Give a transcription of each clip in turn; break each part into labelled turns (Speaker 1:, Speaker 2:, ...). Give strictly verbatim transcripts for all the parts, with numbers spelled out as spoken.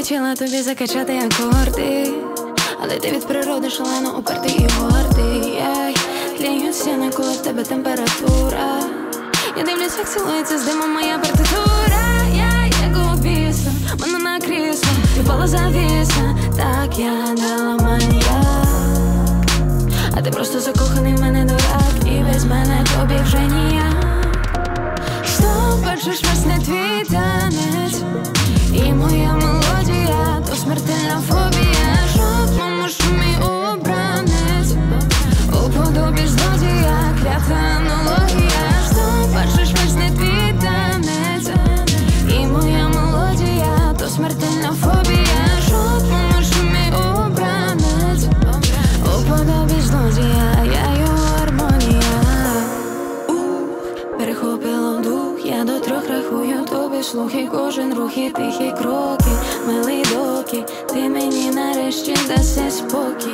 Speaker 1: Хотіла тобі закачати акорди, але ти від природи шалено упертий і гордий. Яй, тліють стіни, коли в тебе температура. Я дивлюсь, як цілується з димом моя партитура. Яй, як обісно, мене на крісло, і впала завіса. Так я дала маньяк, а ти просто закоханий в мене дурак, і без мене тобі вже ніяк. Знов бачиш весь не твій танець, і моя мелодія то смертельна фобія. Жодному шумі обранець, у подобі злодія, клята аналогія. Знов бачиш весь не твій танець, і моя мелодія то смертельна фобія. Жодному шумі обранець, у подобі злодія, я його гармонія. Ух, перехопило дух, я до трьох рахую тобі слухи, кожен рух і тихі кроки, милий доки, ти мені нарешті даси спокій.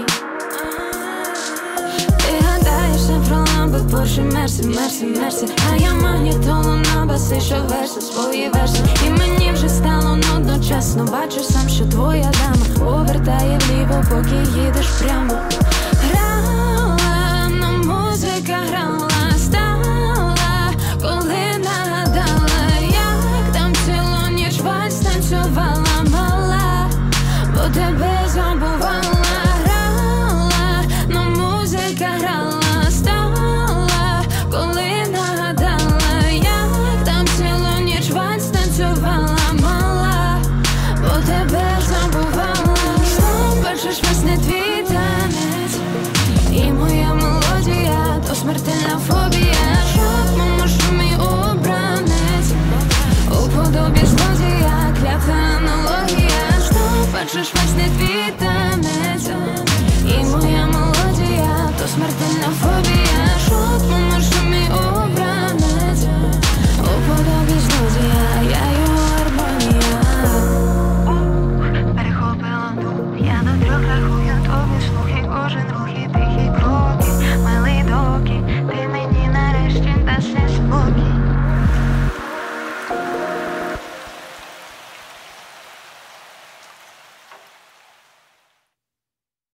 Speaker 1: Ти гадаєшся про ламби, Порше, Мерсі, Мерсі, Мерсі, а я магнітолу на баси, що верси свої верси. І мені вже стало нудно, чесно, бачу сам, що твоя дама повертає вліво, поки їдеш прямо. Грала, на музика грала, стала, коли нагадала, як там цілу ніч вальс танцювала мала, бо тебе